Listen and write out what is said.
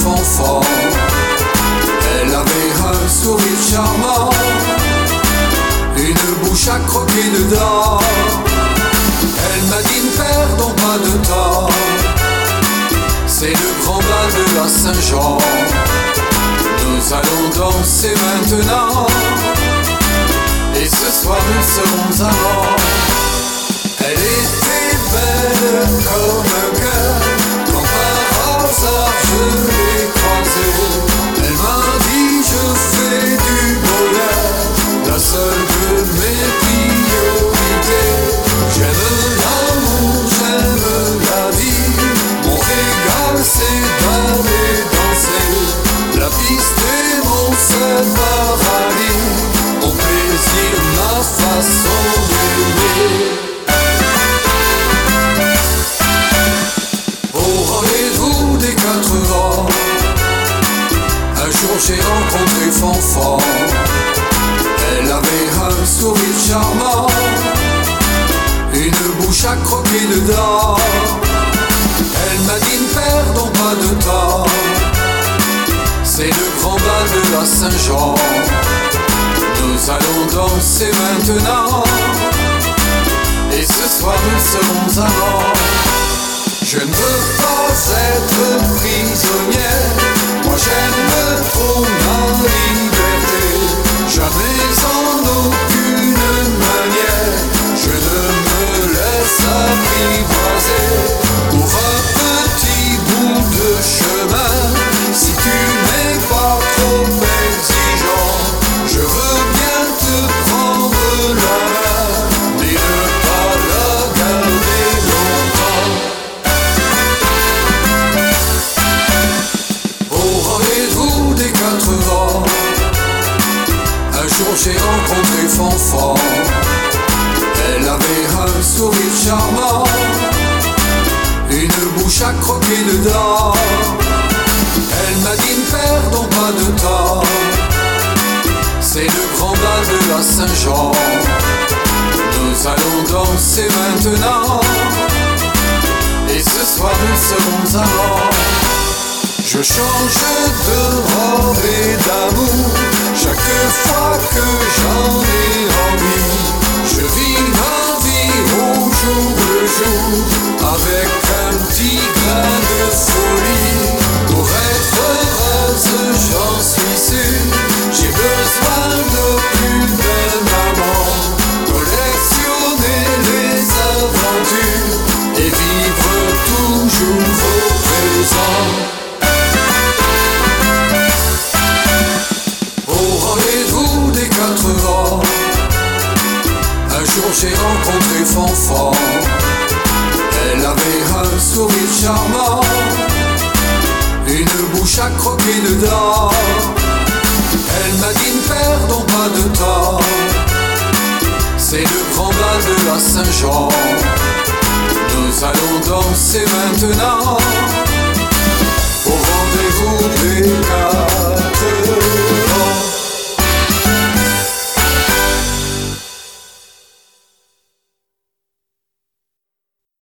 fanfare. Elle avait un sourire charmant, une bouche à croquer dedans. Elle m'a dit ne perdons pas de temps, c'est le grand bal de la Saint-Jean. Nous allons danser maintenant, et ce soir nous serons amants. Elle était belle comme un cœur, quand par hasard je l'ai croisée. Elle m'a dit je fais du bonheur, la seule de mes priorités. J'aime l'amour, j'aime la vie, mon régal c'est d'aller danser. La piste est mon seul paradis, mon plaisir, ma façon d'aimer. Au rendez-vous des 4 vents, un jour j'ai rencontré Fanfan. Elle avait un sourire charmant, une bouche à croquer dedans. Elle m'a dit ne perdons pas de temps, c'est le grand bal de la Saint-Jean. Nous allons danser maintenant, et ce soir nous serons amants. Je ne veux pas être prisonnière, moi j'aime trop ma liberté. Jamais en aucune manière je ne me laisse apprivoiser. Pour un petit bout de chemin, si tu n'es pas trop exigeant, je veux bien te prendre la main, mais ne pas la garder longtemps. Au rendez-vous des 4 vents, un jour j'ai rencontré Fanfan. Elle avait un sourire charmant, une bouche à croquer dedans. Elle m'a dit ne perdons pas de temps, c'est le grand bal de la Saint-Jean. Nous allons danser maintenant, et ce soir nous serons amants. Je change de robe et d'amour chaque fois que j'en ai envie. Je vis ma vie au jour le jour, avec un petit grain de folie. Pour être heureuse, j'en suis sûr, j'ai besoin de plus d'un amant. Collectionner les aventures et vivre toujours au présent. Au rendez-vous des 4 vents, un jour j'ai rencontré Fanfan. Elle avait un sourire charmant, une bouche à croquer dedans. Elle m'a dit ne perdons pas de temps, c'est le grand bal de la Saint-Jean. Nous allons danser maintenant,